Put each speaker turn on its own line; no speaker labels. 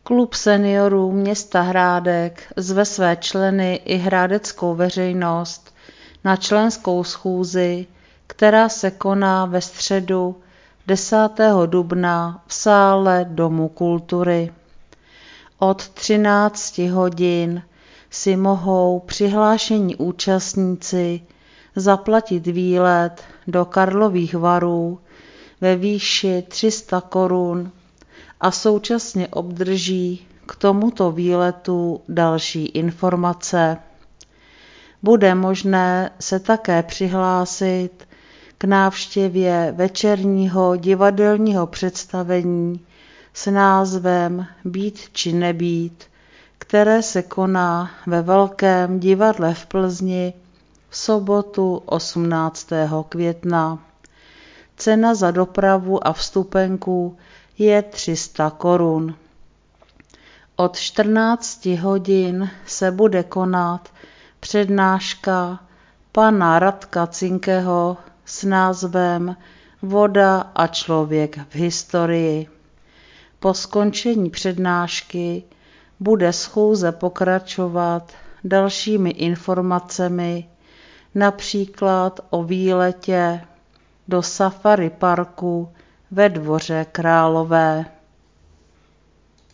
Klub seniorů města Hrádek zve své členy i hrádeckou veřejnost na členskou schůzi, která se koná ve středu 10. dubna v sále Domu kultury. Od 13 hodin si mohou přihlášení účastníci zaplatit výlet do Karlových Varů ve výši 300 korun a současně obdrží k tomuto výletu další informace. Bude možné se také přihlásit k návštěvě večerního divadelního představení s názvem Být či nebýt, které se koná ve Velkém divadle v Plzni v sobotu 18. května. Cena za dopravu a vstupenku je 300 korun. Od 14 hodin se bude konat přednáška pana Radka Cinkeho s názvem Voda a člověk v historii. Po skončení přednášky bude schůze pokračovat dalšími informacemi, například o výletě do safari parku ve Dvoře Králové.